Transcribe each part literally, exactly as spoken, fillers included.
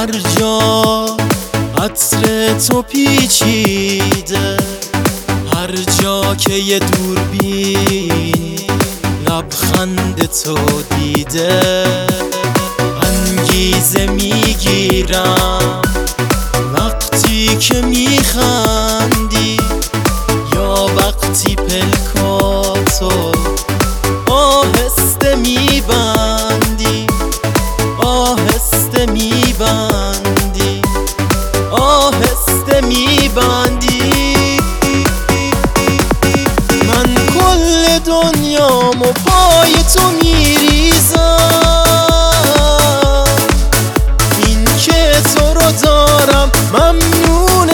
هر جا عطر تو پیچیده، هر جا که یه دوربین لبخند تو دیده، انگیزه میگیرم وقتی که میخندی یا وقتی پلکاتو آهسته میبندی، آهسته میبندی، آهسته میبندی. من کل دنیامو پای تو میریزم، این که تو رو دارم ممنون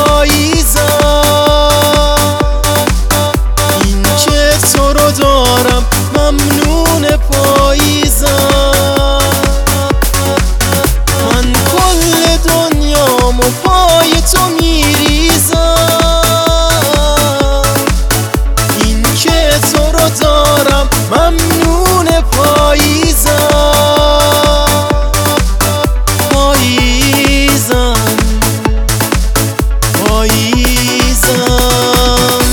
پاییزم، این که تو رو دارم ممنون پاییزم. من کل دنیامو پای تو میریزم، این که تو رو دارم ممنون پاییزم، پاییزم، پاییزم.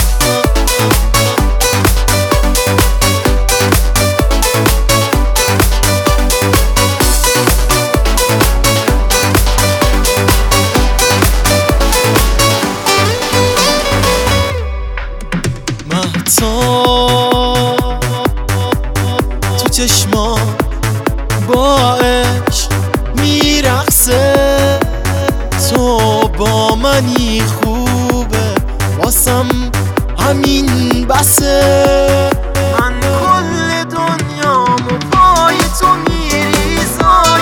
مهتاب تو چشما با عشق میرقصه، تو با منی خوبه واسم همین بسه. من کل دنیامو پای تو میریزم،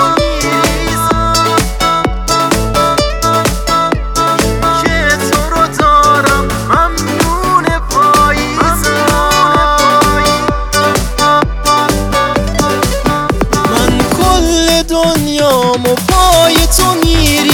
که تو رو دارم ممنون پاییزم. من کل دنیامو پای تو میریزم،